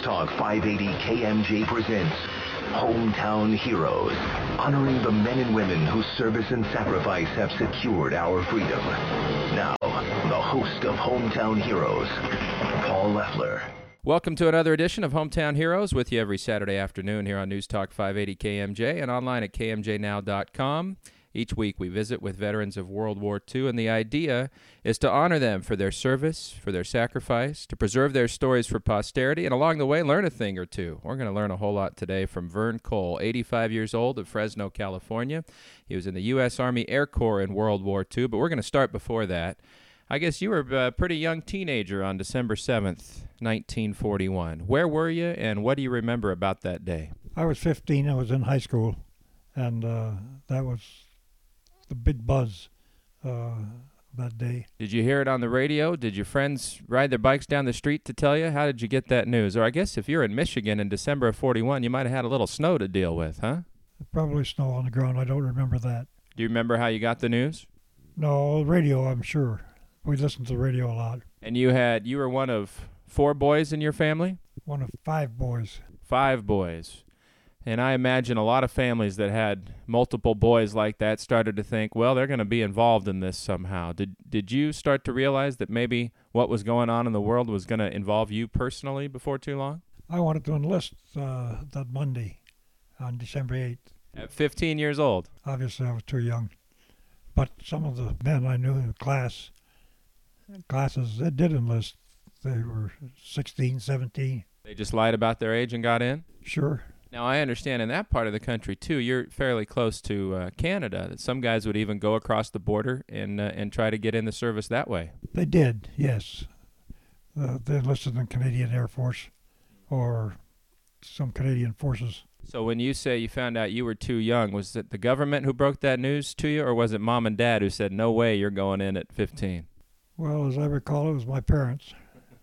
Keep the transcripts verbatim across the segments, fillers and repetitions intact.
Talk five eighty K M J presents Hometown Heroes, honoring the men and women whose service and sacrifice have secured our freedom. Now, the host of Hometown Heroes, Paul Leffler. Welcome to another edition of Hometown Heroes, with you every Saturday afternoon here on News Talk five eighty K M J and online at K M J now dot com. Each week we visit with veterans of World War Two, and the idea is to honor them for their service, for their sacrifice, to preserve their stories for posterity, and along the way learn a thing or two. We're going to learn a whole lot today from Vern Cole, eighty-five years old, of Fresno, California. He was in the U S Army Air Corps in World War Two, but we're going to start before that. I guess you were a pretty young teenager on December seventh, nineteen forty-one. Where were you, and what do you remember about that day? I was fifteen. I was in high school, and uh, that was the big buzz uh, that day. Did you hear it on the radio? Did your friends ride their bikes down the street to tell you? How did you get that news? Or I guess if you're in Michigan in December of forty-one, you might have had a little snow to deal with, huh? Probably snow on the ground. I don't remember that. Do you remember how you got the news? No, radio, I'm sure. We listened to the radio a lot. And you had you were one of four boys in your family? One of five boys. Five boys. And I imagine a lot of families that had multiple boys like that started to think, well, they're going to be involved in this somehow. Did did you start to realize that maybe what was going on in the world was going to involve you personally before too long? I wanted to enlist uh, that Monday on December eighth. At fifteen years old? Obviously, I was too young. But some of the men I knew in the class, classes that did enlist, they were sixteen, seventeen. They just lied about their age and got in? Sure. Now, I understand in that part of the country, too, you're fairly close to uh, Canada, that some guys would even go across the border and uh, and try to get in the service that way. They did, yes. Uh, they enlisted in the Canadian Air Force or some Canadian forces. So when you say you found out you were too young, was it the government who broke that news to you, or was it mom and dad who said, no way, you're going in at fifteen? Well, as I recall, it was my parents.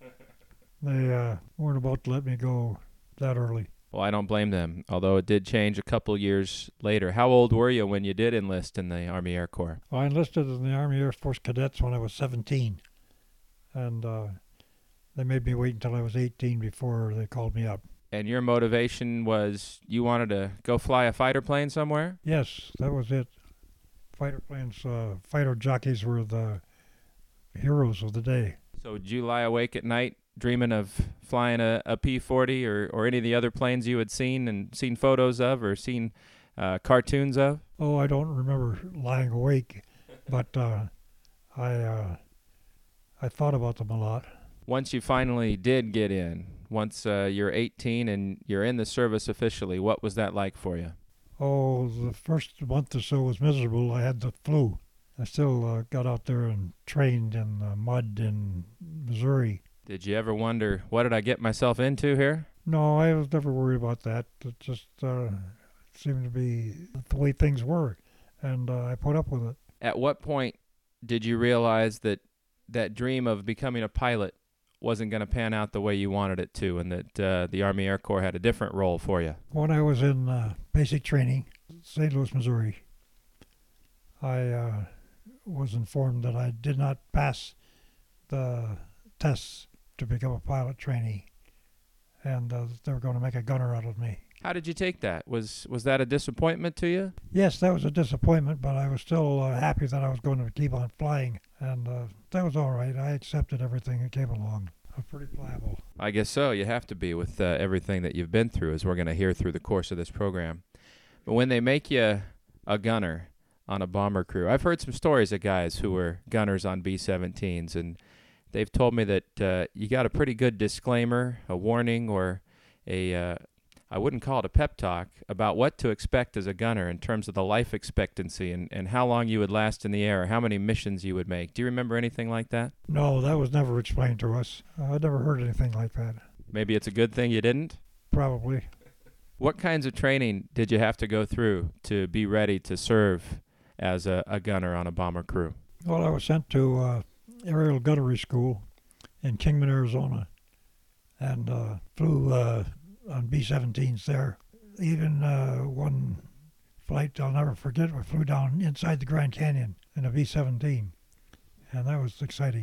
They uh, weren't about to let me go that early. Well, I don't blame them, although it did change a couple years later. How old were you when you did enlist in the Army Air Corps? Well, I enlisted in the Army Air Force Cadets when I was seventeen, and uh, they made me wait until I was eighteen before they called me up. And your motivation was you wanted to go fly a fighter plane somewhere? Yes, that was it. Fighter planes, uh, fighter jockeys were the heroes of the day. So did you lie awake at night dreaming of flying a, a P forty or, or any of the other planes you had seen and seen photos of or seen uh, cartoons of? Oh, I don't remember lying awake, but uh, I uh, I thought about them a lot. Once you finally did get in, once uh, you're eighteen and you're in the service officially, what was that like for you? Oh, the first month or so was miserable. I had the flu. I still uh, got out there and trained in the mud in Missouri. Did you ever wonder, what did I get myself into here? No, I was never worried about that. It just uh, seemed to be the way things were, and uh, I put up with it. At what point did you realize that that dream of becoming a pilot wasn't going to pan out the way you wanted it to, and that uh, the Army Air Corps had a different role for you? When I was in uh, basic training, Saint Louis, Missouri, I uh, was informed that I did not pass the tests to become a pilot trainee, and uh, they were going to make a gunner out of me. How did you take that? Was was that a disappointment to you? Yes, that was a disappointment, but I was still uh, happy that I was going to keep on flying, and uh, that was all right. I accepted everything that came along. I'm pretty pliable. I guess so. You have to be with uh, everything that you've been through, as we're going to hear through the course of this program. But when they make you a gunner on a bomber crew, I've heard some stories of guys who were gunners on B seventeens, and they've told me that uh, you got a pretty good disclaimer, a warning, or a, uh, I wouldn't call it a pep talk, about what to expect as a gunner in terms of the life expectancy and, and how long you would last in the air, or how many missions you would make. Do you remember anything like that? No, that was never explained to us. Uh, I never heard anything like that. Maybe it's a good thing you didn't? Probably. What kinds of training did you have to go through to be ready to serve as a, a gunner on a bomber crew? Well, I was sent to uh, aerial gunnery school in Kingman, Arizona, and uh, flew uh, on B seventeens there. Even uh, one flight I'll never forget, we flew down inside the Grand Canyon in a B seventeen, and that was exciting.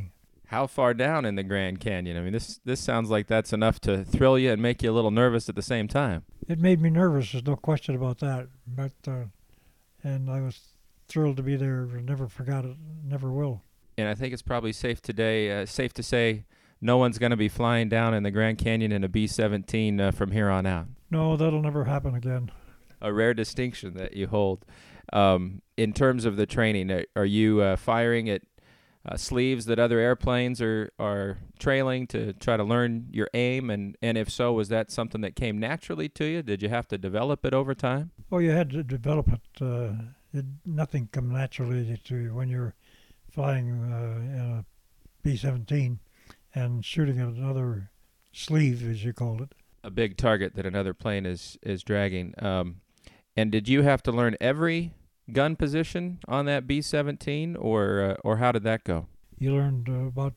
How far down in the Grand Canyon? I mean, this this sounds like that's enough to thrill you and make you a little nervous at the same time. It made me nervous, there's no question about that. But uh, and I was thrilled to be there. Never forgot it, never will. And I think it's probably safe today, uh, safe to say, no one's going to be flying down in the Grand Canyon in a B seventeen uh, from here on out. No, that'll never happen again. A rare distinction that you hold. Um, in terms of the training, are, are you uh, firing at uh, sleeves that other airplanes are, are trailing to try to learn your aim? And, and if so, was that something that came naturally to you? Did you have to develop it over time? Oh, you had to develop it. Uh, it nothing comes naturally to you when you're flying uh, in a B seventeen and shooting at another sleeve, as you called it. A big target that another plane is, is dragging. Um, and did you have to learn every gun position on that B seventeen, or uh, or how did that go? You learned uh, about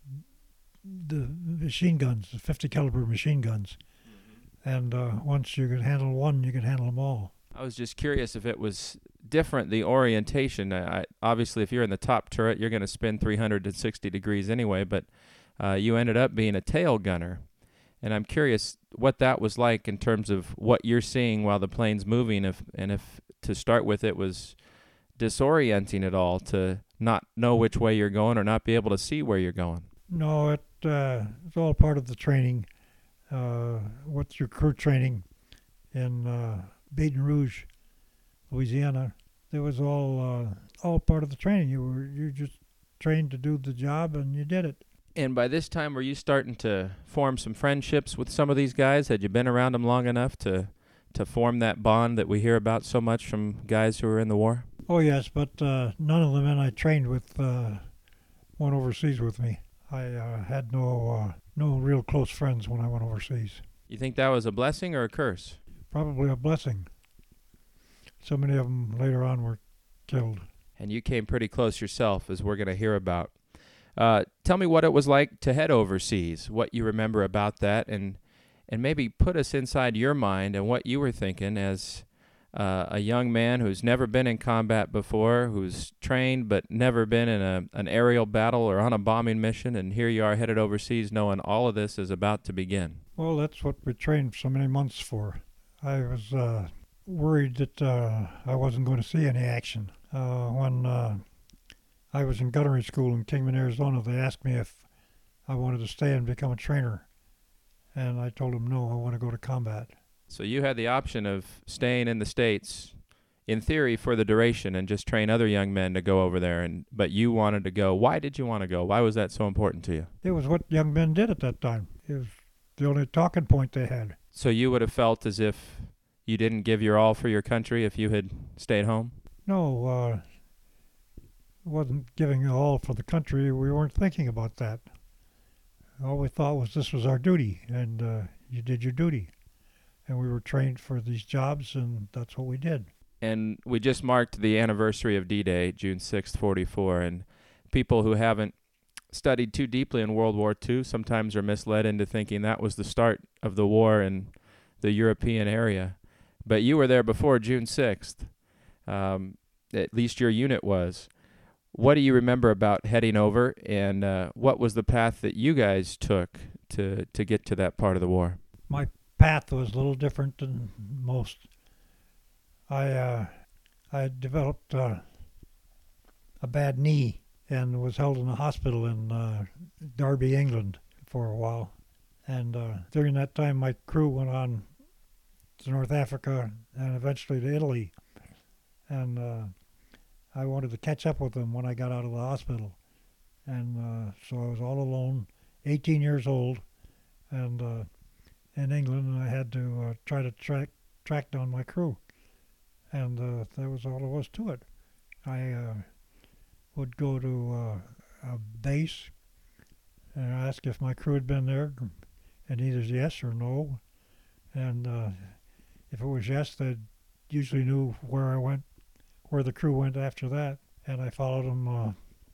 the machine guns, the fifty caliber machine guns, and uh, once you could handle one, you could handle them all. I was just curious if it was different, the orientation. I, obviously, if you're in the top turret, you're going to spin three hundred sixty degrees anyway, but uh, you ended up being a tail gunner. And I'm curious what that was like in terms of what you're seeing while the plane's moving, if and if to start with it was disorienting at all to not know which way you're going or not be able to see where you're going. No, it uh, it's all part of the training. Uh, what's your crew training in uh, Baton Rouge, Louisiana? It was all uh, all part of the training. You were you just trained to do the job, and you did it. And by this time, were you starting to form some friendships with some of these guys? Had you been around them long enough to to form that bond that we hear about so much from guys who are in the war? Oh, yes, but uh, none of the men I trained with uh, went overseas with me. I uh, had no uh, no real close friends when I went overseas. You think that was a blessing or a curse? Probably a blessing. So many of them later on were killed. And you came pretty close yourself, as we're going to hear about. Uh, tell me what it was like to head overseas, what you remember about that, and and maybe put us inside your mind and what you were thinking as uh, a young man who's never been in combat before, who's trained but never been in a, an aerial battle or on a bombing mission, and here you are headed overseas knowing all of this is about to begin. Well, that's what we trained so many months for. I was uh, worried that uh, I wasn't going to see any action. Uh, when uh, I was in gunnery school in Kingman, Arizona, they asked me if I wanted to stay and become a trainer. And I told them, no, I want to go to combat. So you had the option of staying in the States, in theory, for the duration and just train other young men to go over there. And but you wanted to go. Why did you want to go? Why was that so important to you? It was what young men did at that time. It was the only talking point they had. So you would have felt as if you didn't give your all for your country if you had stayed home? No, uh, wasn't giving all for the country. We weren't thinking about that. All we thought was this was our duty, and uh, you did your duty. And we were trained for these jobs, and that's what we did. And we just marked the anniversary of D-Day, June sixth, forty-four, and people who haven't studied too deeply in World War Two sometimes are misled into thinking that was the start of the war in the European area. But you were there before June sixth, um, at least your unit was. What do you remember about heading over, and uh, what was the path that you guys took to, to get to that part of the war? My path was a little different than most. I uh, I developed uh, a bad knee and was held in a hospital in uh, Derby, England for a while. And uh, during that time, my crew went on to North Africa and eventually to Italy. And uh, I wanted to catch up with them when I got out of the hospital. And uh, so I was all alone, eighteen years old, and uh, in England, and I had to uh, try to track track down my crew. And uh, that was all there was to it. I uh, would go to uh, a base and ask if my crew had been there, and either yes or no. And uh, if it was yes, they usually knew where I went, where the crew went after that. And I followed them uh,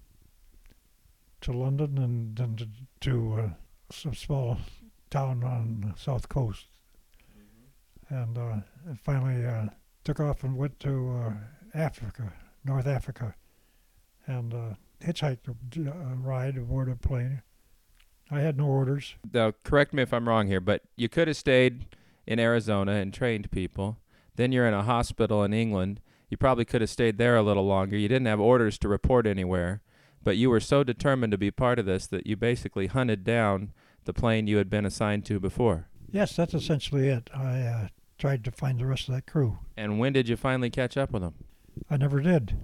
to London and then to, to uh, some small town on the south coast. Mm-hmm. And uh, and finally uh, took off and went to uh, Africa, North Africa. And uh, hitchhiked a uh, ride aboard a plane. I had no orders. Now, correct me if I'm wrong here, but you could have stayed in Arizona and trained people. Then you're in a hospital in England. You probably could have stayed there a little longer. You didn't have orders to report anywhere, but you were so determined to be part of this that you basically hunted down the plane you had been assigned to before. Yes, that's essentially it. I uh, tried to find the rest of that crew. And when did you finally catch up with them? I never did.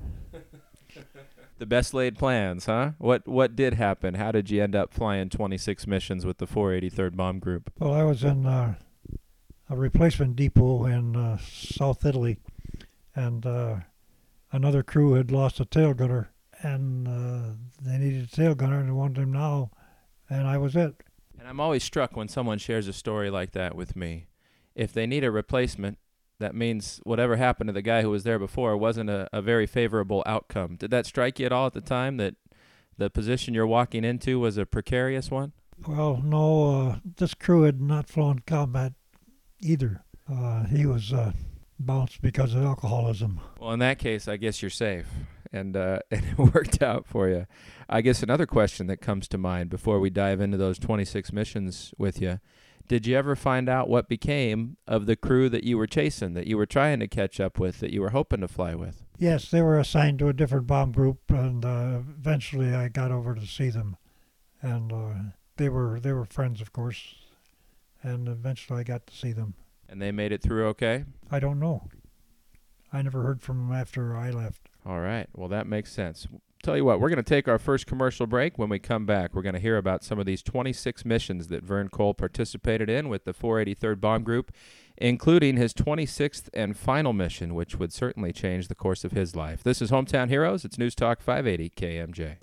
The best laid plans, huh? What what did happen? How did you end up flying twenty-six missions with the four eighty-third Bomb Group? Well, I was in uh, a replacement depot in uh, South Italy, and uh, another crew had lost a tail gunner, and uh, they needed a tail gunner, and they wanted him now, and I was it. And I'm always struck when someone shares a story like that with me. If they need a replacement, that means whatever happened to the guy who was there before wasn't a, a very favorable outcome. Did that strike you at all at the time, that the position you're walking into was a precarious one? Well, no, uh, this crew had not flown combat either. Uh, he was uh, bounced because of alcoholism. Well, in that case, I guess you're safe, and, uh, and it worked out for you. I guess another question that comes to mind before we dive into those twenty-six missions with you, did you ever find out what became of the crew that you were chasing, that you were trying to catch up with, that you were hoping to fly with? Yes, they were assigned to a different bomb group, and uh, eventually I got over to see them, and uh, they were they were friends, of course, and eventually I got to see them. And they made it through okay? I don't know. I never heard from them after I left. All right. Well, that makes sense. Tell you what, we're going to take our first commercial break. When we come back, we're going to hear about some of these twenty-six missions that Vern Cole participated in with the four eighty-third Bomb Group, including his twenty-sixth and final mission, which would certainly change the course of his life. This is Hometown Heroes. It's News Talk five eighty K M J.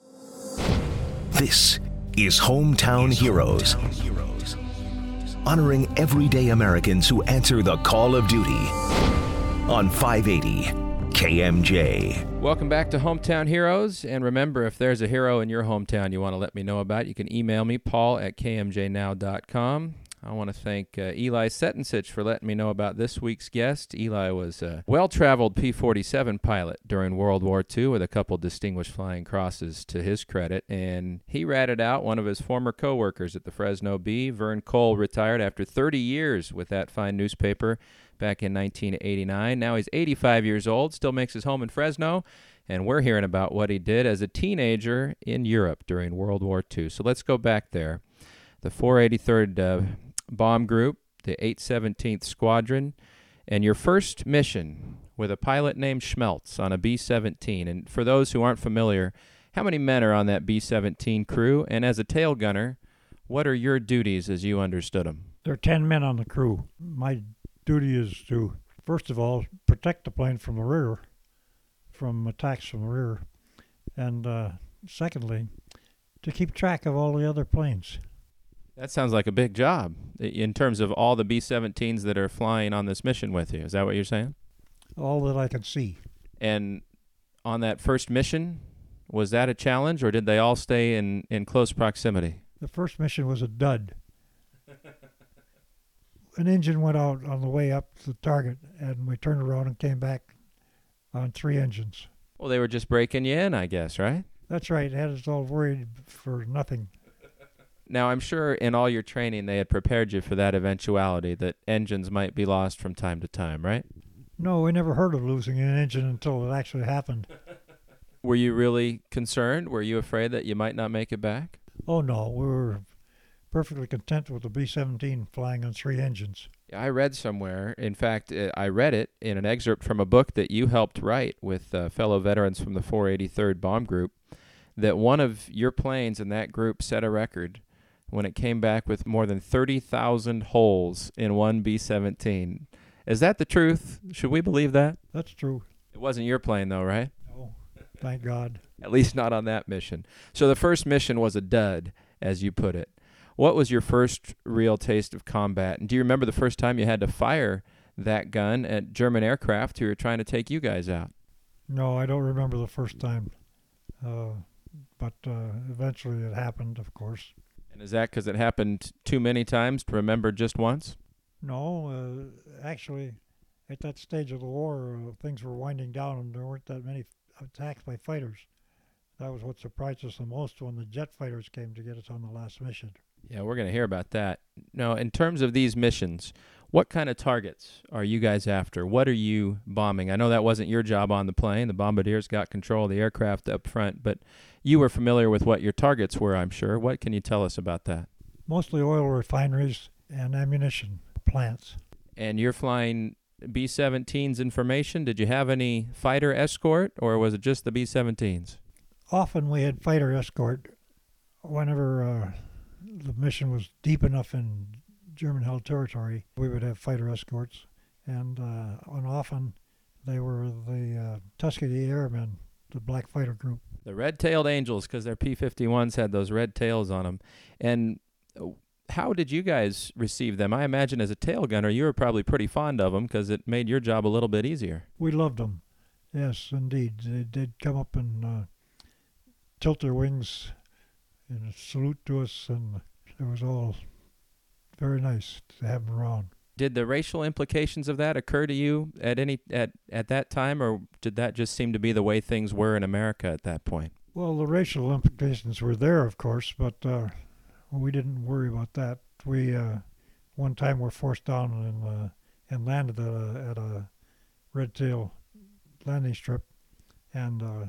This is Hometown Heroes, honoring everyday Americans who answer the call of duty on five eighty K M J. Welcome back to Hometown Heroes, and remember, if there's a hero in your hometown you want to let me know about, you can email me, paul at k m j now dot com. I want to thank uh, Eli Setensich for letting me know about this week's guest. Eli was a well-traveled P forty-seven pilot during World War Two with a couple distinguished flying crosses to his credit, and he ratted out one of his former co-workers at the Fresno Bee. Vern Cole retired after thirty years with that fine newspaper back in nineteen eighty-nine. Now he's eighty-five years old, still makes his home in Fresno, and we're hearing about what he did as a teenager in Europe during World War Two. So let's go back there. The four eighty-third uh, Bomb Group, the eight seventeenth Squadron, and your first mission with a pilot named Schmeltz on a B seventeen. And for those who aren't familiar, how many men are on that B seventeen crew? And as a tail gunner, what are your duties as you understood them? There are ten men on the crew. My duty is to, first of all, protect the plane from the rear, from attacks from the rear, and uh, secondly, to keep track of all the other planes. That sounds like a big job in terms of all the B seventeens that are flying on this mission with you. Is that what you're saying? All that I can see. And on that first mission, was that a challenge, or did they all stay in, in close proximity? The first mission was a dud. An engine went out on the way up to the target, and we turned around and came back on three engines. Well, they were just breaking you in, I guess, right? That's right. It had us all worried for nothing. Now, I'm sure in all your training they had prepared you for that eventuality, that engines might be lost from time to time, right? No, we never heard of losing an engine until it actually happened. Were you really concerned? Were you afraid that you might not make it back? Oh, no. We were perfectly content with the B seventeen flying on three engines. I read somewhere, in fact, I read it in an excerpt from a book that you helped write with uh, fellow veterans from the four eighty-third Bomb Group, that one of your planes in that group set a record when it came back with more than thirty thousand holes in one B seventeen. Is that the truth? Should we believe that? That's true. It wasn't your plane, though, right? No, thank God. At least not on that mission. So the first mission was a dud, as you put it. What was your first real taste of combat? And do you remember the first time you had to fire that gun at German aircraft who were trying to take you guys out? No, I don't remember the first time. Uh, but uh, eventually it happened, of course. And is that because it happened too many times to remember just once? No, uh, actually, at that stage of the war, uh, things were winding down and there weren't that many f- attacks by fighters. That was what surprised us the most when the jet fighters came to get us on the last mission. Yeah, we're going to hear about that. Now, in terms of these missions, what kind of targets are you guys after? What are you bombing? I know that wasn't your job on the plane. The bombardiers got control of the aircraft up front, but you were familiar with what your targets were, I'm sure. What can you tell us about that? Mostly oil refineries and ammunition plants. And you're flying B seventeens in formation. Did you have any fighter escort, or was it just the B seventeens? Often we had fighter escort whenever uh, the mission was deep enough in German-held territory. We would have fighter escorts, and, uh, and often they were the uh, Tuskegee Airmen, the black fighter group. The red-tailed Angels, because their P fifty-ones had those red tails on them. And how did you guys receive them? I imagine as a tail gunner, you were probably pretty fond of them because it made your job a little bit easier. We loved them. Yes, indeed. They did come up and uh, tilt their wings and salute to us, and it was all very nice to have them around. Did the racial implications of that occur to you at any at, at that time, or did that just seem to be the way things were in America at that point? Well, the racial implications were there, of course, but uh, we didn't worry about that. We uh, one time were forced down and uh, and landed at a, at a red tail landing strip, and uh,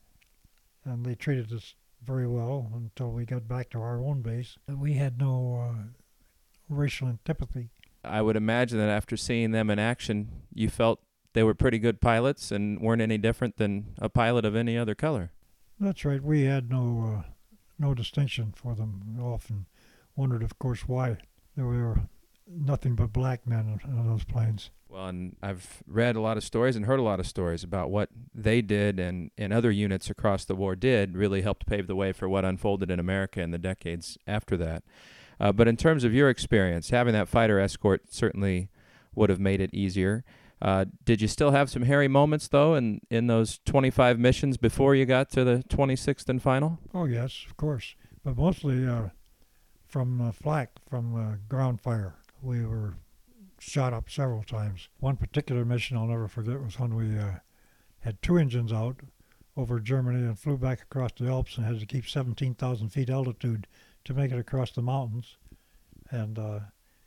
and they treated us very well until we got back to our own base. We had no uh, racial antipathy. I would imagine that after seeing them in action, you felt they were pretty good pilots and weren't any different than a pilot of any other color. That's right. We had no uh, no distinction for them. We often wondered, of course, why there were nothing but black men in, in those planes. Well, and I've read a lot of stories and heard a lot of stories about what they did and, and other units across the war did really helped pave the way for what unfolded in America in the decades after that. Uh, but in terms of your experience, having that fighter escort certainly would have made it easier. Uh, did you still have some hairy moments, though, in, in those twenty-five missions before you got to the twenty-sixth and final? Oh, yes, of course. But mostly uh, from uh, flak, from uh, ground fire. We were shot up several times. One particular mission I'll never forget was when we uh, had two engines out over Germany and flew back across the Alps and had to keep seventeen thousand feet altitude to make it across the mountains. And uh,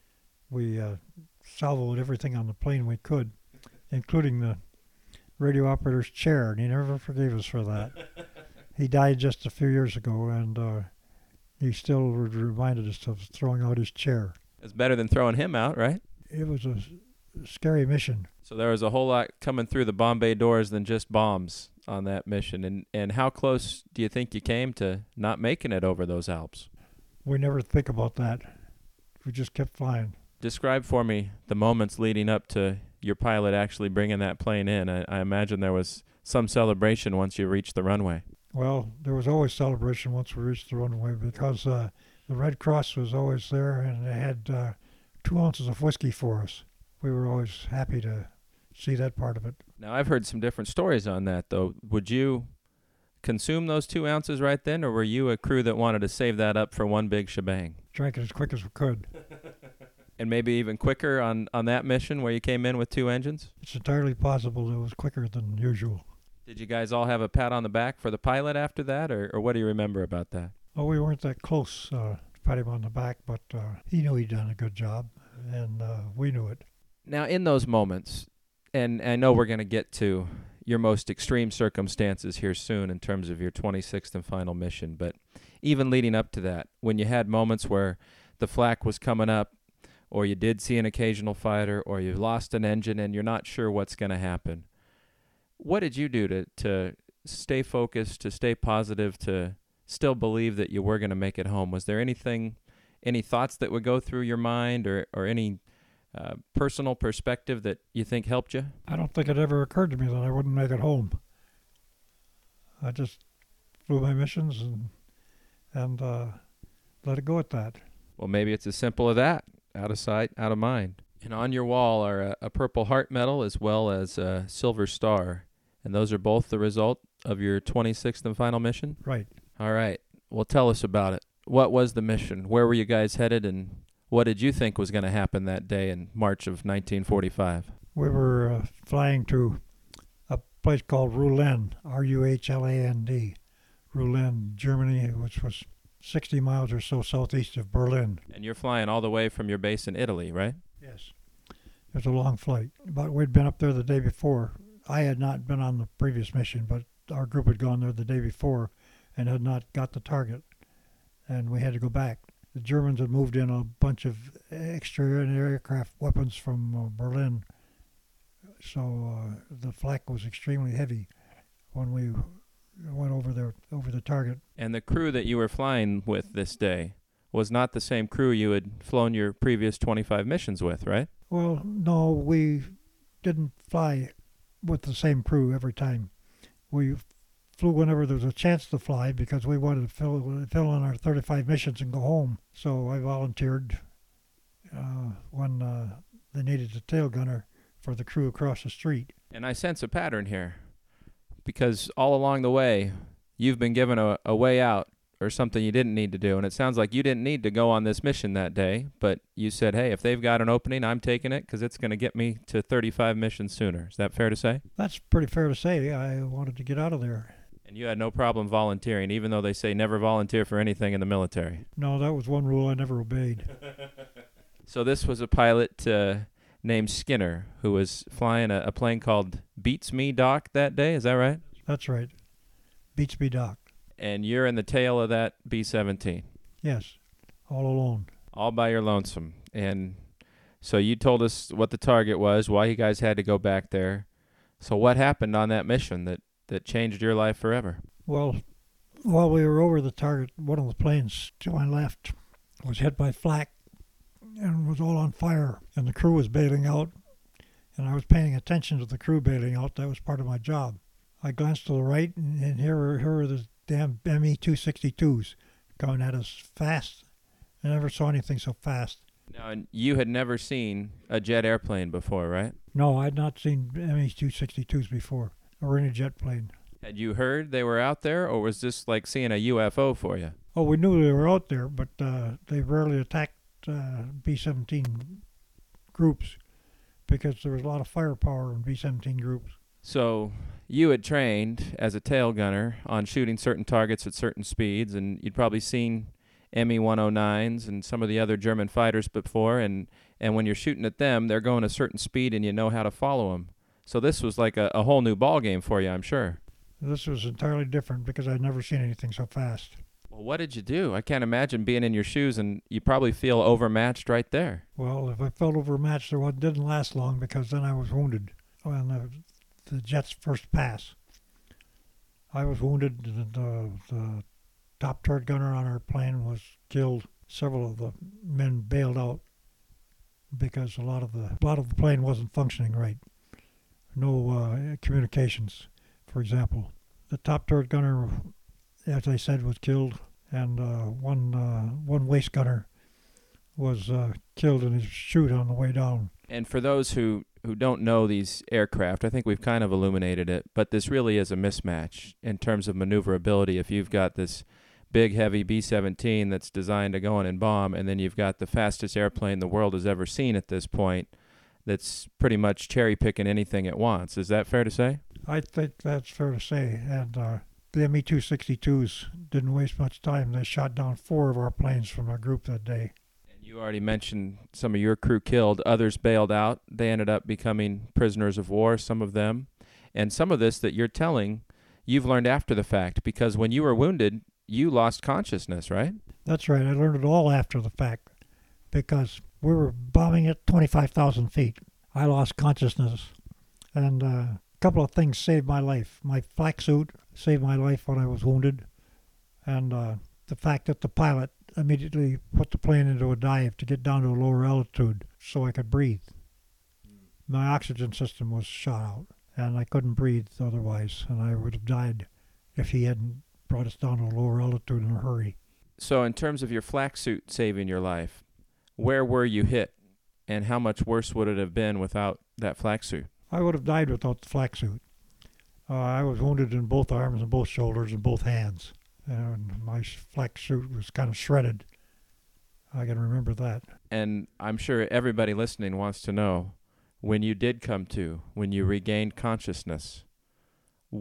we uh, salvoed everything on the plane we could, including the radio operator's chair, and he never forgave us for that. He died just a few years ago, and uh, he still reminded us of throwing out his chair. It's better than throwing him out, right? It was a scary mission. So there was a whole lot coming through the Bombay doors than just bombs on that mission. And, and how close do you think you came to not making it over those Alps? We never think about that. We just kept flying. Describe for me the moments leading up to your pilot actually bringing that plane in. I, I imagine there was some celebration once you reached the runway. Well, there was always celebration once we reached the runway because uh, the Red Cross was always there, and they had uh, two ounces of whiskey for us. We were always happy to see that part of it. Now, I've heard some different stories on that, though. Would you consume those two ounces right then, or were you a crew that wanted to save that up for one big shebang? Drank it as quick as we could. And maybe even quicker on, on that mission where you came in with two engines? It's entirely possible it was quicker than usual. Did you guys all have a pat on the back for the pilot after that, or, or what do you remember about that? Oh, we weren't that close uh, to pat him on the back, but uh, he knew he'd done a good job, and uh, we knew it. Now, in those moments, and I know we're going to get to your most extreme circumstances here soon in terms of your twenty-sixth and final mission, but even leading up to that, when you had moments where the flak was coming up, or you did see an occasional fighter, or you lost an engine and you're not sure what's going to happen, what did you do to, to stay focused, to stay positive, to still believe that you were going to make it home? Was there anything, any thoughts that would go through your mind, or, or any uh, personal perspective that you think helped you? I don't think it ever occurred to me that I wouldn't make it home. I just flew my missions and and uh, let it go at that. Well, maybe it's as simple as that. Out of sight, out of mind. And on your wall are a, a Purple Heart medal as well as a Silver Star. And those are both the result of your twenty-sixth and final mission? Right. All right. Well, tell us about it. What was the mission? Where were you guys headed? And what did you think was going to happen that day in March of nineteen forty-five? We were uh, flying to a place called Rouland, R U H L A N D, Rouen, Germany, which was sixty miles or so southeast of Berlin. And you're flying all the way from your base in Italy, right? Yes. It was a long flight. But we'd been up there the day before. I had not been on the previous mission, but our group had gone there the day before and had not got the target. And we had to go back. The Germans had moved in a bunch of extra aircraft weapons from uh, Berlin. So uh, the flak was extremely heavy when we went over there, over the target. And the crew that you were flying with this day was not the same crew you had flown your previous twenty-five missions with, right? Well, no, we didn't fly with the same crew every time. We flew whenever there was a chance to fly because we wanted to fill, fill in our thirty-five missions and go home. So I volunteered uh, when uh, they needed a tail gunner for the crew across the street. And I sense a pattern here, because all along the way, you've been given a, a way out or something you didn't need to do. And it sounds like you didn't need to go on this mission that day, but you said, hey, if they've got an opening, I'm taking it because it's going to get me to thirty-five missions sooner. Is that fair to say? That's pretty fair to say. I wanted to get out of there. And you had no problem volunteering, even though they say never volunteer for anything in the military. No, that was one rule I never obeyed. So this was a pilot uh, named Skinner who was flying a, a plane called Beats Me Doc that day. Is that right? That's right. Beats Me Doc. And you're in the tail of that B seventeen. Yes, all alone. All by your lonesome. And so you told us what the target was, why you guys had to go back there. So what happened on that mission that, that changed your life forever? Well, while we were over the target, one of the planes to my left was hit by flak and was all on fire, and the crew was bailing out, and I was paying attention to the crew bailing out. That was part of my job. I glanced to the right, and, and here, were, here were the damn M E two sixty-twos coming at us fast. I never saw anything so fast. Now, and you had never seen a jet airplane before, right? No, I'd not seen M E two sixty-twos before, or any jet plane. Had you heard they were out there, or was this like seeing a U F O for you? Oh, we knew they were out there, but uh, they rarely attacked uh, B seventeen groups because there was a lot of firepower in B seventeen groups. So you had trained as a tail gunner on shooting certain targets at certain speeds, and you'd probably seen M E one oh nines and some of the other German fighters before, and, and when you're shooting at them, they're going a certain speed and you know how to follow them. So this was like a, a whole new ball game for you, I'm sure. This was entirely different because I'd never seen anything so fast. Well, what did you do? I can't imagine being in your shoes, and you probably feel overmatched right there. Well, if I felt overmatched, it didn't last long because then I was wounded on the, the jet's first pass. I was wounded, and the, the top turret gunner on our plane was killed. Several of the men bailed out because a lot of the a lot of the plane wasn't functioning right. No uh, communications, for example. The top turret gunner, as I said, was killed, and uh, one uh, one waist gunner was uh, killed in his chute on the way down. And for those who, who don't know these aircraft, I think we've kind of illuminated it, but this really is a mismatch in terms of maneuverability. If you've got this big, heavy B seventeen that's designed to go in and bomb, and then you've got the fastest airplane the world has ever seen at this point that's pretty much cherry-picking anything it wants. Is that fair to say? I think that's fair to say, and uh, the M E two sixty-twos didn't waste much time. They shot down four of our planes from our group that day. And you already mentioned some of your crew killed. Others bailed out. They ended up becoming prisoners of war, some of them. And some of this that you're telling, you've learned after the fact, because when you were wounded, you lost consciousness, right? That's right. I learned it all after the fact because we were bombing at twenty-five thousand feet. I lost consciousness, and uh, a couple of things saved my life. My flak suit saved my life when I was wounded, and uh, the fact that the pilot immediately put the plane into a dive to get down to a lower altitude so I could breathe. My oxygen system was shot out, and I couldn't breathe otherwise, and I would have died if he hadn't brought us down to a lower altitude in a hurry. So in terms of your flak suit saving your life, where were you hit, and how much worse would it have been without that flak suit? I would have died without the flak suit. Uh, I was wounded in both arms and both shoulders and both hands, and my flak suit was kind of shredded. I can remember that. And I'm sure everybody listening wants to know, when you did come to, when you regained consciousness, what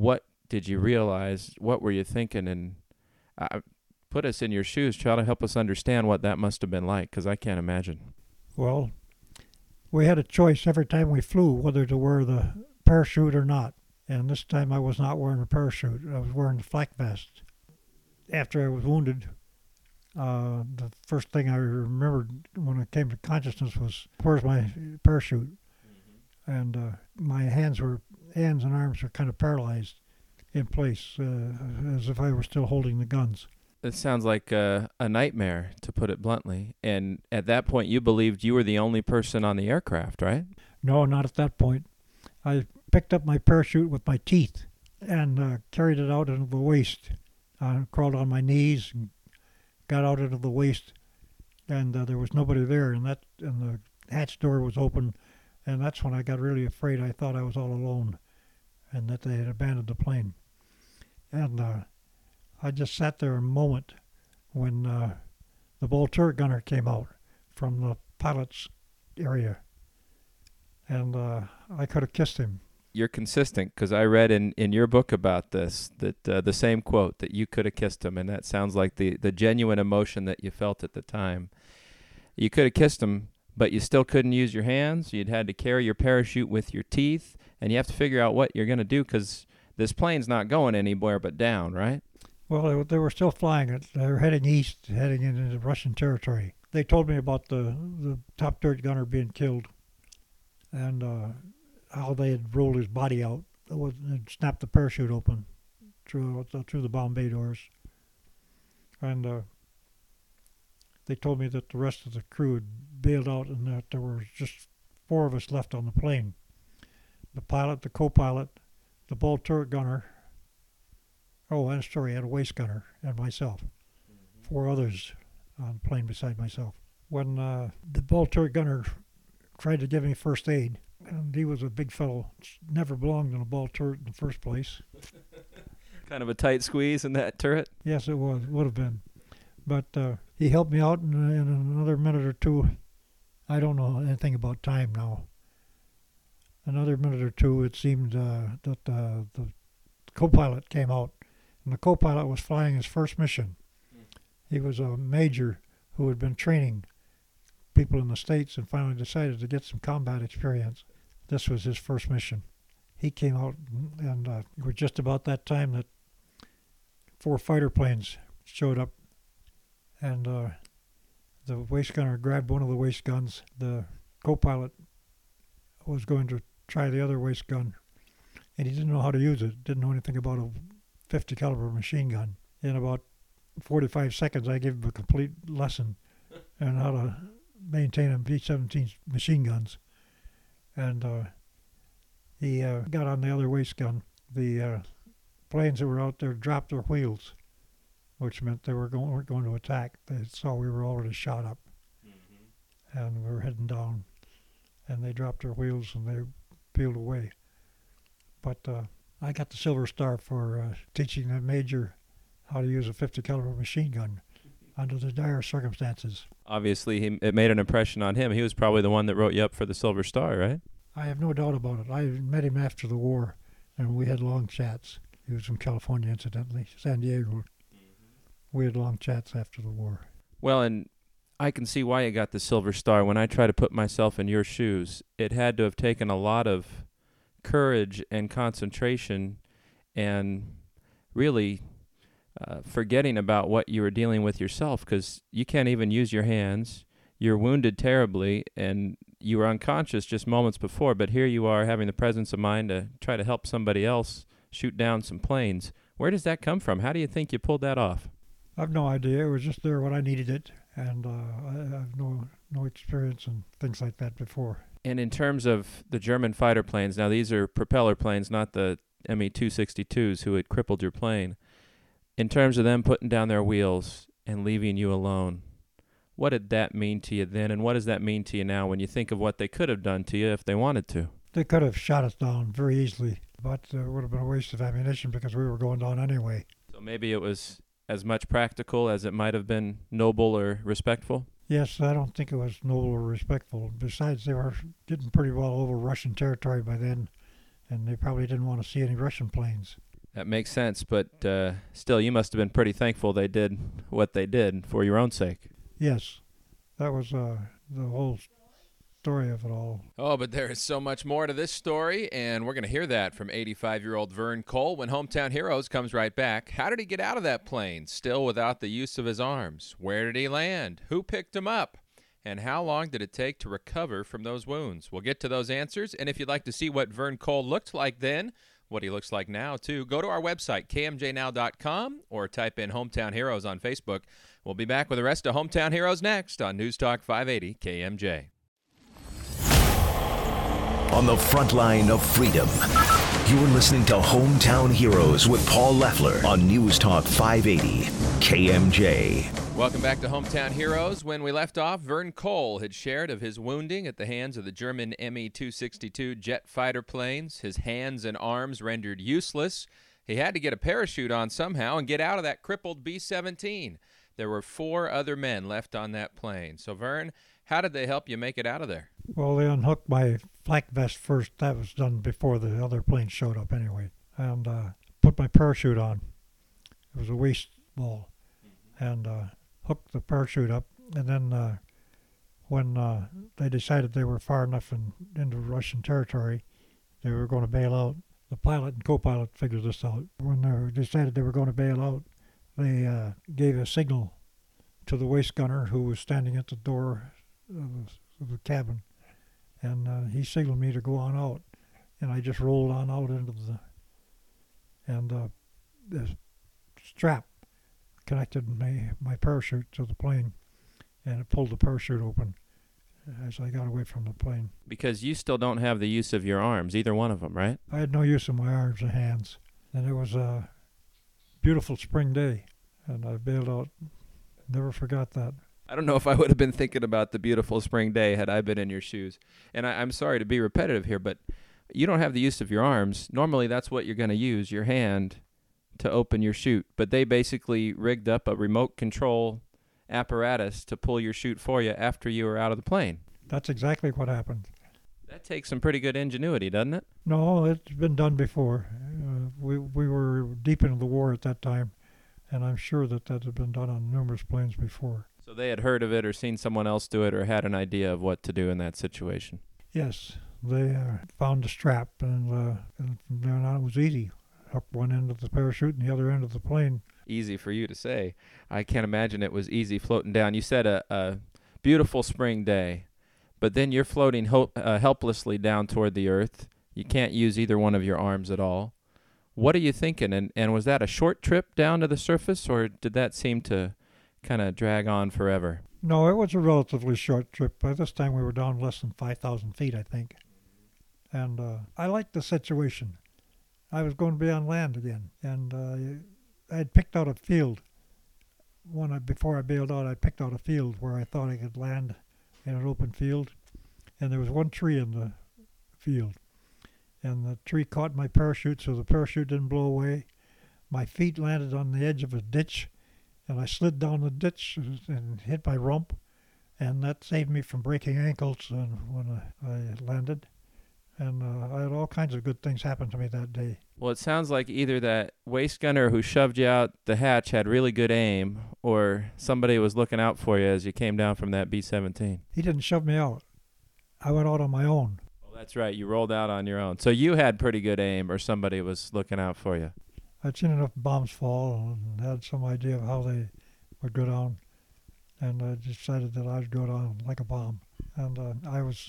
did you realize? What were you thinking? And uh, put us in your shoes. Try to help us understand what that must have been like, because I can't imagine. Well, we had a choice every time we flew whether to wear the parachute or not. And this time I was not wearing a parachute. I was wearing the flak vest. After I was wounded, uh, the first thing I remembered when I came to consciousness was, where's my parachute? Mm-hmm. And uh, my hands were, hands and arms were kind of paralyzed in place, uh, as if I were still holding the guns. It sounds like a, a nightmare, to put it bluntly. And at that point, you believed you were the only person on the aircraft, right? No, not at that point. I picked up my parachute with my teeth and uh, carried it out into the waist. I crawled on my knees and got out into the waist, and uh, there was nobody there, and that and the hatch door was open, and that's when I got really afraid. I thought I was all alone, and that they had abandoned the plane. And uh, I just sat there a moment when uh, the ball turret gunner came out from the pilot's area, and uh, I could have kissed him. You're consistent, because I read in, in your book about this that uh, the same quote, that you could have kissed him, and that sounds like the, the genuine emotion that you felt at the time. You could have kissed him, but you still couldn't use your hands. You'd had to carry your parachute with your teeth, and you have to figure out what you're going to do, because this plane's not going anywhere but down, right? Well, they, they were still flying it. They were heading east, heading into Russian territory. They told me about the, the top turret gunner being killed, and uh, how they had rolled his body out and snapped the parachute open through through the bomb bay doors. And uh, they told me that the rest of the crew had bailed out and that there were just four of us left on the plane. The pilot, the co-pilot, the ball turret gunner, oh, and sorry, I had a waist gunner, and myself. Mm-hmm. Four others on the plane beside myself. When uh, the ball turret gunner tried to give me first aid, and he was a big fellow, never belonged in a ball turret in the first place. Kind of a tight squeeze in that turret? Yes, it was, would have been. But uh, he helped me out in, in another minute or two. I don't know anything about time now. Another minute or two, it seemed uh, that uh, the co-pilot came out, and the co-pilot was flying his first mission. Mm. He was a major who had been training people in the States and finally decided to get some combat experience. This was his first mission. He came out, and uh, it was just about that time that four fighter planes showed up, and uh, the waist gunner grabbed one of the waist guns. The co-pilot was going to try the other waist gun, and he didn't know how to use it, didn't know anything about a fifty caliber machine gun. In about forty-five seconds, I gave him a complete lesson on how to maintain a B seventeen machine guns. And uh, he uh, got on the other waist gun. The uh, planes that were out there dropped their wheels, which meant they were going, weren't going to attack. They saw we were already shot up, mm-hmm. and we were heading down. And they dropped their wheels and they peeled away. But uh, I got the Silver Star for uh, teaching that major how to use a fifty caliber machine gun under the dire circumstances. Obviously, he, it made an impression on him. He was probably the one that wrote you up for the Silver Star, right? I have no doubt about it. I met him after the war, and we had long chats. He was from California, incidentally, San Diego. Mm-hmm. We had long chats after the war. Well, and I can see why you got the Silver Star. When I try to put myself in your shoes, it had to have taken a lot of courage and concentration and really uh, forgetting about what you were dealing with yourself, because you can't even use your hands. You're wounded terribly, and you were unconscious just moments before, but here you are having the presence of mind to try to help somebody else shoot down some planes. Where does that come from? How do you think you pulled that off? I've no idea. It was just there when I needed it, and uh, I have no no experience in things like that before. And in terms of the German fighter planes, now these are propeller planes, not the M E two sixty-twos who had crippled your plane. In terms of them putting down their wheels and leaving you alone, what did that mean to you then, and what does that mean to you now when you think of what they could have done to you if they wanted to? They could have shot us down very easily, but uh, it would have been a waste of ammunition because we were going down anyway. So maybe it was as much practical as it might have been noble or respectful? Yes, I don't think it was noble or respectful. Besides, they were getting pretty well over Russian territory by then, and they probably didn't want to see any Russian planes. That makes sense, but uh, still, you must have been pretty thankful they did what they did for your own sake. Yes, that was uh, the whole story of it all. Oh, but there is so much more to this story, and we're going to hear that from eighty-five-year-old Vern Cole when Hometown Heroes comes right back. How did he get out of that plane, still without the use of his arms? Where did he land? Who picked him up? And how long did it take to recover from those wounds? We'll get to those answers, and if you'd like to see what Vern Cole looked like then, what he looks like now, too, go to our website, K M J now dot com, or type in Hometown Heroes on Facebook. We'll be back with the rest of Hometown Heroes next on News Talk five eighty K M J. On the front line of freedom, you're listening to Hometown Heroes with Paul Leffler on News Talk five eighty K M J. Welcome back to Hometown Heroes. When we left off, Vern Cole had shared of his wounding at the hands of the German M E two sixty-two jet fighter planes, his hands and arms rendered useless. He had to get a parachute on somehow and get out of that crippled B seventeen. There were four other men left on that plane. So, Vern, how did they help you make it out of there? Well, they unhooked my flak vest first. That was done before the other plane showed up anyway. And uh, put my parachute on. It was a waist ball. And uh, hooked the parachute up. And then uh, when uh, they decided they were far enough in, into Russian territory, they were going to bail out. The pilot and co-pilot figured this out. When they decided they were going to bail out, they uh, gave a signal to the waist gunner who was standing at the door of the, of the cabin. And uh, he signaled me to go on out. And I just rolled on out into the... And uh, the strap connected my, my parachute to the plane. And it pulled the parachute open as I got away from the plane. Because you still don't have the use of your arms, either one of them, right? I had no use of my arms and hands. And it was a beautiful spring day. And I bailed out. Never forgot that. I don't know if I would have been thinking about the beautiful spring day had I been in your shoes. And I, I'm sorry to be repetitive here, but you don't have the use of your arms. Normally, that's what you're going to use, your hand, to open your chute. But they basically rigged up a remote control apparatus to pull your chute for you after you were out of the plane. That's exactly what happened. That takes some pretty good ingenuity, doesn't it? No, it's been done before. Uh, we, we were deep into the war at that time, and I'm sure that that had been done on numerous planes before. So they had heard of it or seen someone else do it or had an idea of what to do in that situation. Yes, they uh, found the strap, and, uh, and from there on it was easy. Up one end of the parachute and the other end of the plane. Easy for you to say. I can't imagine it was easy floating down. You said a, a beautiful spring day, but then you're floating ho- uh, helplessly down toward the earth. You can't use either one of your arms at all. What are you thinking? And, and was that a short trip down to the surface, or did that seem to kind of drag on forever? No, it was a relatively short trip. By this time we were down less than five thousand feet, I think. And uh, I liked the situation. I was going to be on land again, and uh, I had picked out a field. When I, before I bailed out, I picked out a field where I thought I could land in an open field, and there was one tree in the field. And the tree caught my parachute, so the parachute didn't blow away. My feet landed on the edge of a ditch, and I slid down the ditch and hit my rump, and that saved me from breaking ankles when I, I landed. And uh, I had all kinds of good things happen to me that day. Well, it sounds like either that waist gunner who shoved you out the hatch had really good aim, or somebody was looking out for you as you came down from that B seventeen. He didn't shove me out. I went out on my own. Well, that's right. You rolled out on your own. So you had pretty good aim, or somebody was looking out for you. I'd seen enough bombs fall and had some idea of how they would go down, and I decided that I'd go down like a bomb. And uh, I was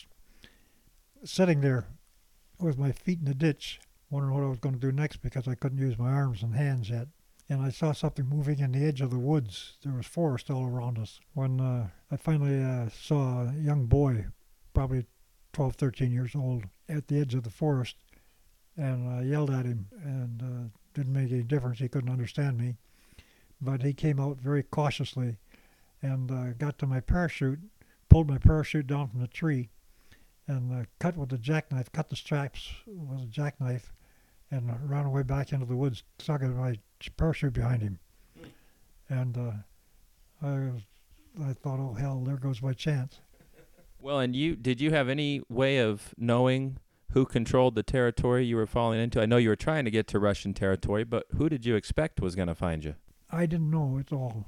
sitting there with my feet in the ditch, wondering what I was going to do next because I couldn't use my arms and hands yet. And I saw something moving in the edge of the woods. There was forest all around us. When uh, I finally uh, saw a young boy, probably twelve, thirteen years old, at the edge of the forest, and I yelled at him, and uh, didn't make any difference. He couldn't understand me. But he came out very cautiously and uh, got to my parachute, pulled my parachute down from the tree, and uh, cut with a jackknife, cut the straps with a jackknife, and uh, ran away back into the woods, tugging my parachute behind him. And uh, I, was, I thought, oh hell, there goes my chance. Well, and you did you have any way of knowing who controlled the territory you were falling into? I know you were trying to get to Russian territory, but who did you expect was going to find you? I didn't know at all.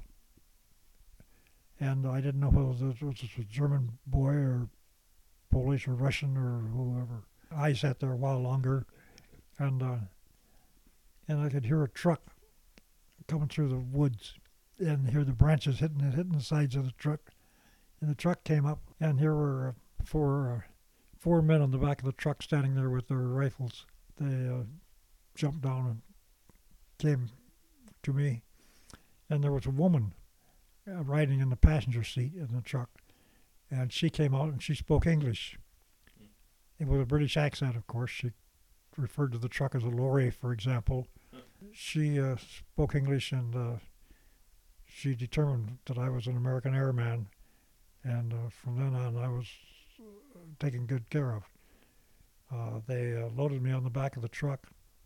And I didn't know whether this was a German boy or Polish or Russian or whoever. I sat there a while longer, and uh, and I could hear a truck coming through the woods, and hear the branches hitting hitting the sides of the truck. And the truck came up, and here were uh, four uh, four men on the back of the truck standing there with their rifles. They uh, jumped down and came to me, and there was a woman uh, riding in the passenger seat in the truck, and she came out and she spoke English. And with a British accent, of course. She referred to the truck as a lorry, for example. She uh, spoke English, and uh, she determined that I was an American airman, and uh, from then on I was uh, taken good care of. Uh, they uh, loaded me on the back of the truck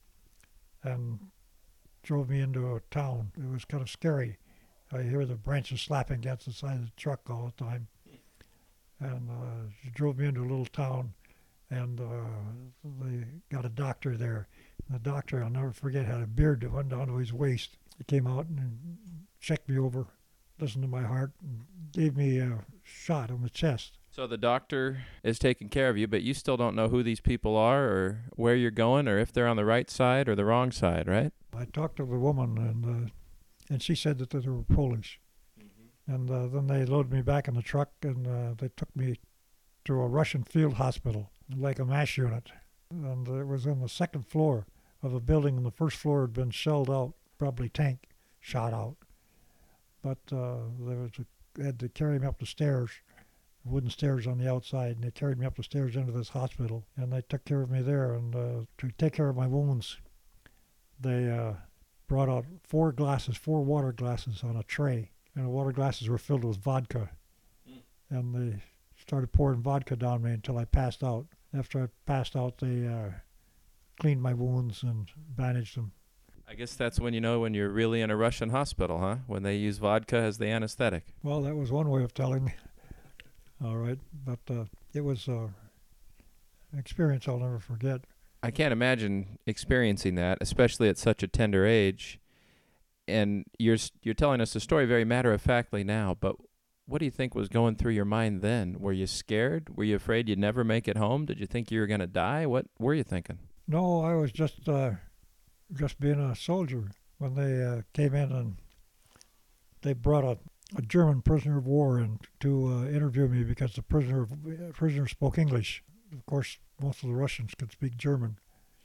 and drove me into a town. It was kind of scary. I hear the branches slapping against the side of the truck all the time. And uh, she drove me into a little town, and uh, they got a doctor there. And the doctor, I'll never forget, had a beard that went down to his waist. He came out and checked me over, listened to my heart, and gave me a shot on the chest. So the doctor is taking care of you, but you still don't know who these people are or where you're going or if they're on the right side or the wrong side, right? I talked to the woman, and uh, and she said that they were Polish. Mm-hmm. And uh, then they loaded me back in the truck, and uh, they took me to a Russian field hospital, like a MASH unit. And it was on the second floor of a building, and the first floor had been shelled out, probably tank shot out. But uh, there was a, they had to carry me up the stairs, wooden stairs on the outside, and they carried me up the stairs into this hospital, and they took care of me there. And uh, to take care of my wounds, they uh, brought out four glasses, four water glasses on a tray, and the water glasses were filled with vodka. Mm. And they started pouring vodka down me until I passed out. After I passed out, they uh, cleaned my wounds and bandaged them. I guess that's when you know when you're really in a Russian hospital, huh? When they use vodka as the anesthetic. Well, that was one way of telling. All right, but uh, it was uh, an experience I'll never forget. I can't imagine experiencing that, especially at such a tender age. And you're you're telling us the story very matter-of-factly now, but what do you think was going through your mind then? Were you scared? Were you afraid you'd never make it home? Did you think you were going to die? What were you thinking? No, I was just uh, just being a soldier. When they uh, came in and they brought a, a German prisoner of war in to uh, interview me because the prisoner uh, prisoner spoke English. Of course, most of the Russians could speak German.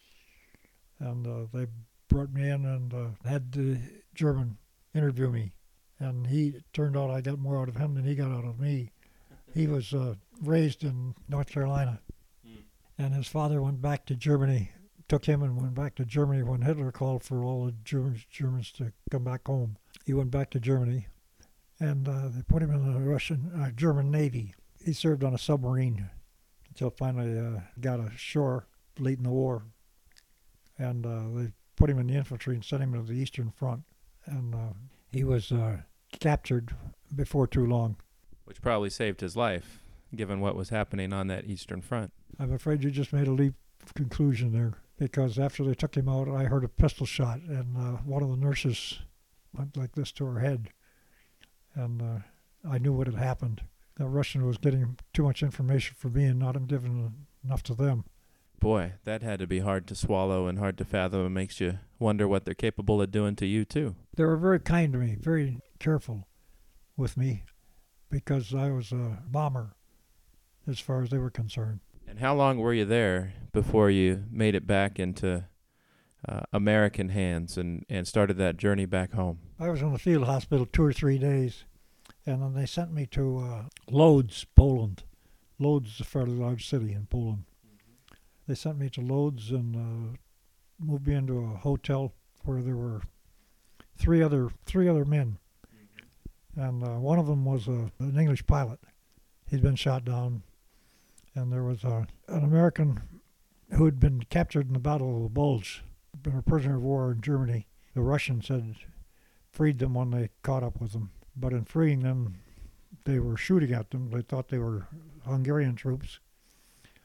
And uh, they brought me in and uh, had the German interview me. And he, it turned out I got more out of him than he got out of me. He was uh, raised in North Carolina. Mm. And his father went back to Germany, took him and went back to Germany when Hitler called for all the Germans, Germans to come back home. He went back to Germany, and uh, they put him in the Russian, uh, German Navy. He served on a submarine until finally uh, got ashore late in the war. And uh, they put him in the infantry and sent him to the Eastern Front. And uh, he was uh, captured before too long. Which probably saved his life, given what was happening on that Eastern Front. I'm afraid you just made a leap of conclusion there, because after they took him out, I heard a pistol shot, and uh, one of the nurses went like this to her head. And uh, I knew what had happened. The Russian was getting too much information for me and not giving enough to them. Boy, that had to be hard to swallow and hard to fathom. It makes you wonder what they're capable of doing to you, too. They were very kind to me, very careful with me, because I was a bomber as far as they were concerned. And how long were you there before you made it back into uh, American hands and, and started that journey back home? I was in the field hospital two or three days, and then they sent me to uh, Lodz, Poland. Lodz is a fairly large city in Poland. They sent me to Lodz and uh, moved me into a hotel where there were three other three other men, and uh, one of them was a, an English pilot. He'd been shot down, and there was a, an American who had been captured in the Battle of the Bulge, been a prisoner of war in Germany. The Russians had freed them when they caught up with them, but in freeing them, they were shooting at them. They thought they were Hungarian troops.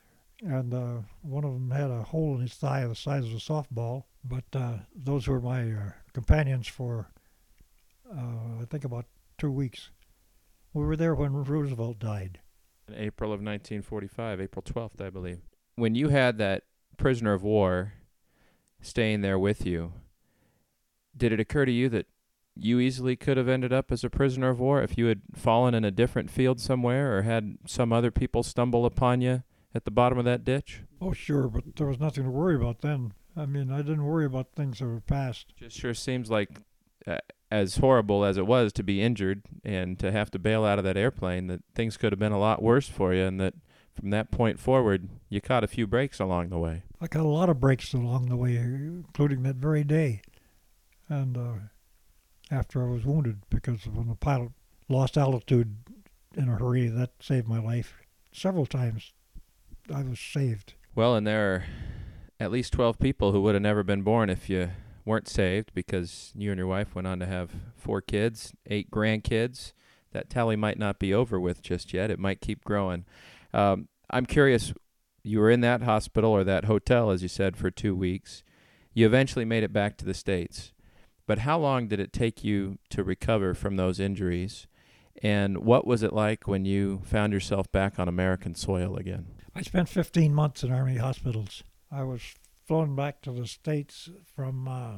and uh, one of them had a hole in his thigh the size of a softball. But uh, those were my uh, companions for, uh, I think, about two weeks. We were there when Roosevelt died. In April of nineteen forty-five, April twelfth, I believe. When you had that prisoner of war staying there with you, did it occur to you that you easily could have ended up as a prisoner of war if you had fallen in a different field somewhere or had some other people stumble upon you at the bottom of that ditch? Oh, sure, but there was nothing to worry about then. I mean, I didn't worry about things that were past. Just sure seems like, uh, as horrible as it was to be injured and to have to bail out of that airplane, that things could have been a lot worse for you, and that from that point forward, you caught a few breaks along the way. I got a lot of breaks along the way, including that very day. And uh, after I was wounded, because when the pilot lost altitude in a hurry, that saved my life. Several times I was saved. Well, and there are at least twelve people who would have never been born if you weren't saved, because you and your wife went on to have four kids, eight grandkids. That tally might not be over with just yet. It might keep growing. Um, I'm curious, you were in that hospital or that hotel, as you said, for two weeks. You eventually made it back to the States. But how long did it take you to recover from those injuries? And what was it like when you found yourself back on American soil again? I spent fifteen months in Army hospitals. I was flown back to the States from uh,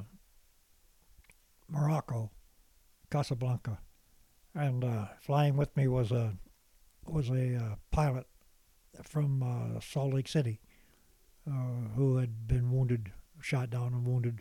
Morocco, Casablanca, and uh, flying with me was a was a uh, pilot from uh, Salt Lake City uh, who had been wounded, shot down and wounded,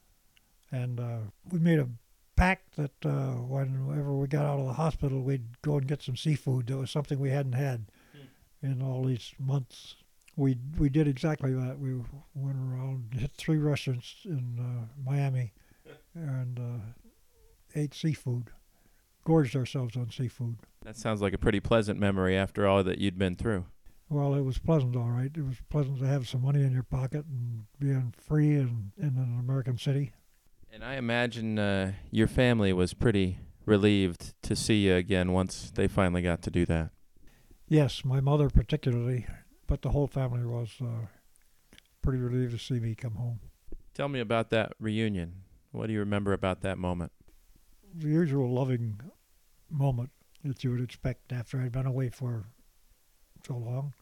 and uh, we made a pact that uh, whenever we got out of the hospital, we'd go and get some seafood. That was something we hadn't had mm. in all these months. We we did exactly that. We went around, hit three restaurants in uh, Miami, and uh, ate seafood, gorged ourselves on seafood. That sounds like a pretty pleasant memory after all that you'd been through. Well, it was pleasant, all right. It was pleasant to have some money in your pocket and being free and in an American city. And I imagine uh, your family was pretty relieved to see you again once they finally got to do that. Yes, my mother particularly. But the whole family was uh, pretty relieved to see me come home. Tell me about that reunion. What do you remember about that moment? The usual loving moment that you would expect after I'd been away for so long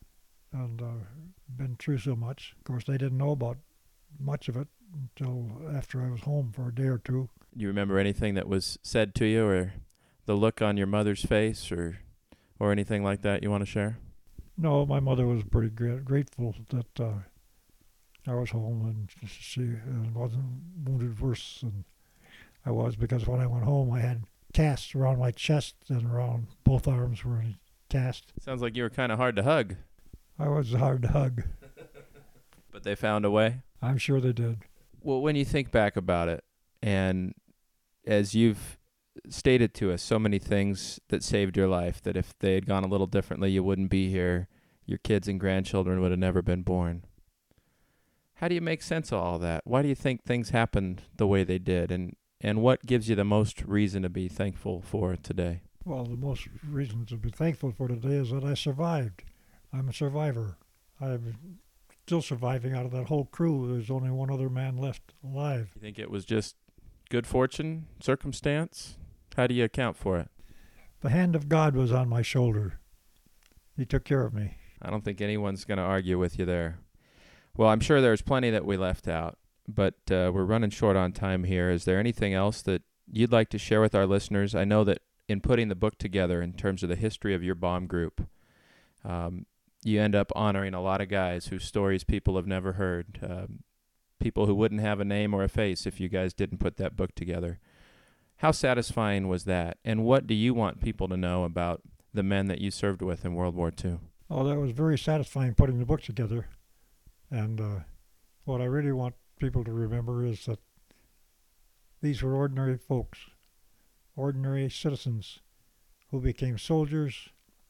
and uh, been through so much. Of course, they didn't know about much of it until after I was home for a day or two. Do you remember anything that was said to you, or the look on your mother's face, or or anything like that you want to share? No, my mother was pretty gra- grateful that uh, I was home and she uh, wasn't wounded worse than I was, because when I went home I had casts around my chest and around both arms were cast. Sounds like you were kind of hard to hug. I was hard to hug. But they found a way? I'm sure they did. Well, when you think back about it, and as you've stated to us so many things that saved your life, that if they had gone a little differently, you wouldn't be here. Your kids and grandchildren would have never been born. How do you make sense of all that? Why do you think things happened the way they did? And, and what gives you the most reason to be thankful for today? Well, the most reason to be thankful for today is that I survived. I'm a survivor. I'm still surviving out of that whole crew. There's only one other man left alive. You think it was just good fortune, circumstance? How do you account for it? The hand of God was on my shoulder. He took care of me. I don't think anyone's going to argue with you there. Well, I'm sure there's plenty that we left out, but uh, we're running short on time here. Is there anything else that you'd like to share with our listeners? I know that in putting the book together in terms of the history of your bomb group, um, you end up honoring a lot of guys whose stories people have never heard, um, people who wouldn't have a name or a face if you guys didn't put that book together. How satisfying was that? And what do you want people to know about the men that you served with in World War Two? Oh, that was very satisfying putting the book together. And uh, what I really want people to remember is that these were ordinary folks, ordinary citizens who became soldiers,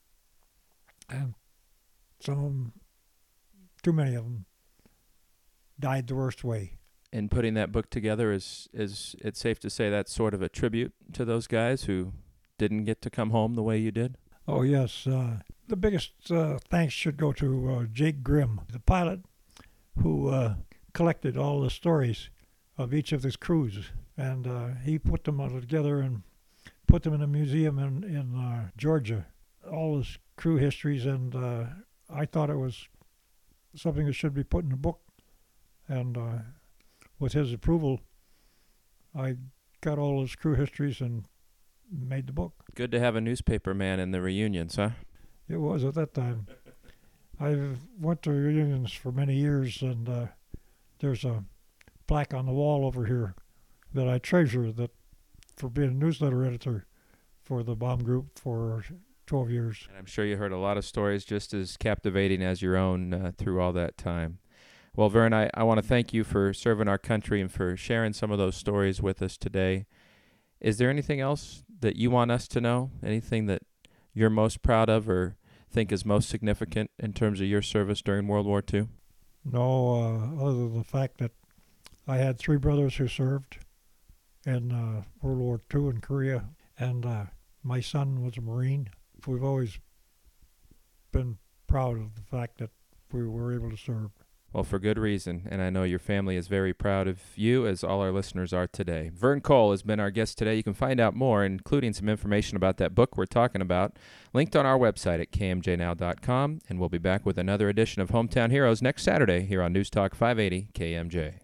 and some of them, too many of them, died the worst way. In putting that book together, is is it safe to say that's sort of a tribute to those guys who didn't get to come home the way you did? Oh, yes. Uh, the biggest uh, thanks should go to uh, Jake Grimm, the pilot who uh, collected all the stories of each of his crews. And uh, he put them all together and put them in a museum in, in uh, Georgia, all his crew histories. And uh, I thought it was something that should be put in a book. And uh, with his approval, I got all his crew histories and made the book. Good to have a newspaper man in the reunions, huh? It was at that time. I went to reunions for many years, and uh, there's a plaque on the wall over here that I treasure that for being a newsletter editor for the bomb group for twelve years. And I'm sure you heard a lot of stories just as captivating as your own uh, through all that time. Well, Vern, I, I want to thank you for serving our country and for sharing some of those stories with us today. Is there anything else that you want us to know? Anything that you're most proud of or think is most significant in terms of your service during World War Two? No, uh, other than the fact that I had three brothers who served in uh, World War Two in Korea, and uh, my son was a Marine. We've always been proud of the fact that we were able to serve. Well, for good reason, and I know your family is very proud of you, as all our listeners are today. Vern Cole has been our guest today. You can find out more, including some information about that book we're talking about, linked on our website at K M J now dot com, and we'll be back with another edition of Hometown Heroes next Saturday here on News Talk five eighty K M J.